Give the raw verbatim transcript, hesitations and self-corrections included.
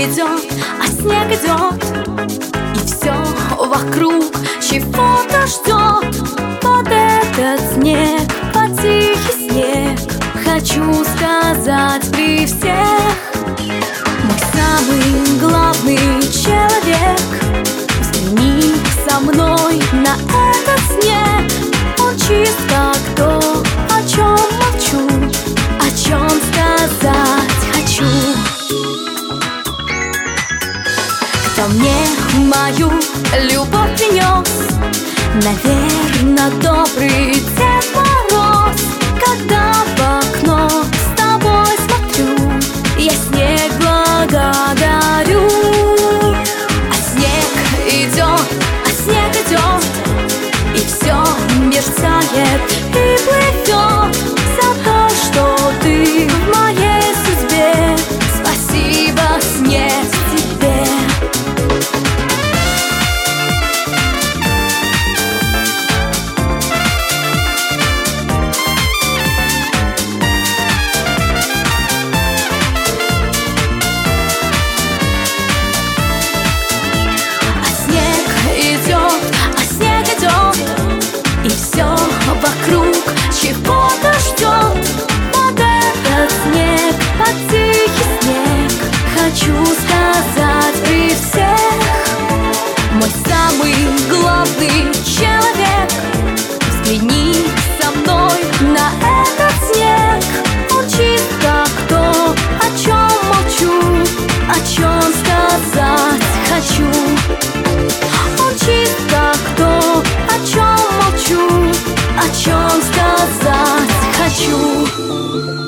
идет, а снег идет, и все вокруг чего-то ждет. Под этот снег, под тихий снег, хочу сказать при всех: мой самый главный человек, взгляни со мной на этот снег. Он чист как то, о чем молчу, о чем сказать хочу. Кто мне мою любовь принес? Наверно, добрый Дед Мороз. Когда в окно с тобой смотрю, я снег благодарю. А снег идет, а снег идет, и все мерцает и плывет. За то, что ты в моей судьбе, спасибо, снег, тебе. И все вокруг чего-то ждет. Под этот снег, под тихий снег, хочу сказать при всех: мой самый главный человек, взгляни со мной на этот снег. Он чист как то, о чем молчу, о чем сказать хочу. Он чист как то, о чем молчу, о чем сказать хочу.